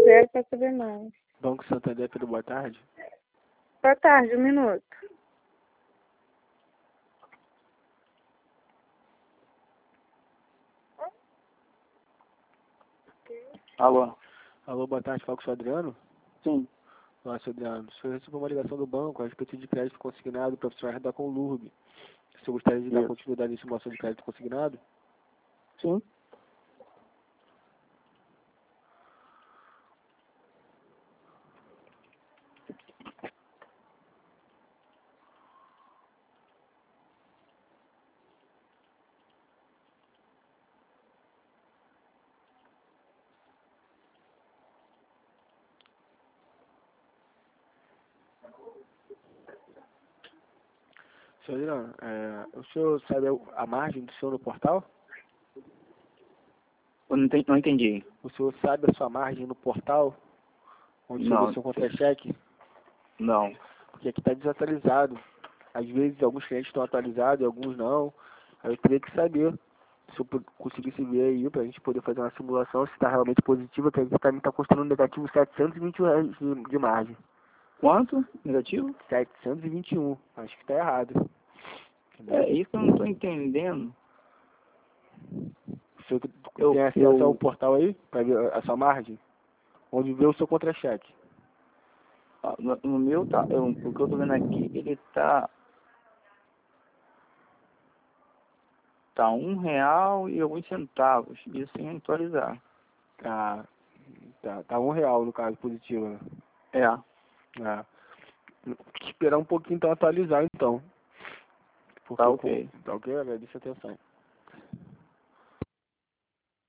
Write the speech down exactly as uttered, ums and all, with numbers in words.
zero para saber mais. Banco Santander, Pedro, boa tarde. Boa tarde, um minuto. Alô? Alô, boa tarde, fala com o senhor Adriano? Sim. Olá, senhor Adriano. O senhor recebeu uma ligação do banco a respeito de crédito consignado profissionais da Conlurb. O senhor gostaria de dar Isso. continuidade em simulação de crédito consignado? Sim. Senhor Adriano, é, o senhor sabe a margem do senhor no portal? Eu não, entendi, não entendi. O senhor sabe a sua margem no portal? Onde o senhor Não. vê o seu contra-cheque? Não. Porque aqui está desatualizado. Às vezes alguns clientes estão atualizados e alguns não. Aí eu teria que saber, se eu pu- conseguisse ver aí, para a gente poder fazer uma simulação, se está realmente positiva, que aqui também está constando um negativo setecentos e vinte e um reais de, de margem. Quanto? Negativo? setecentos e vinte e um. Acho que está errado. É isso que eu não estou entendendo. O senhor Eu, tem acesso eu, ao portal aí, para ver a sua margem? Onde vê o seu contra-cheque. ah, no, no meu, tá, eu, o que eu estou vendo aqui, ele tá, tá um real e alguns centavos, isso sem atualizar. Tá, tá, tá um real no caso, positivo, né? É. É. Tem que esperar um pouquinho então atualizar então. Porque Tá com... ok. Tá ok? Agradeço a atenção.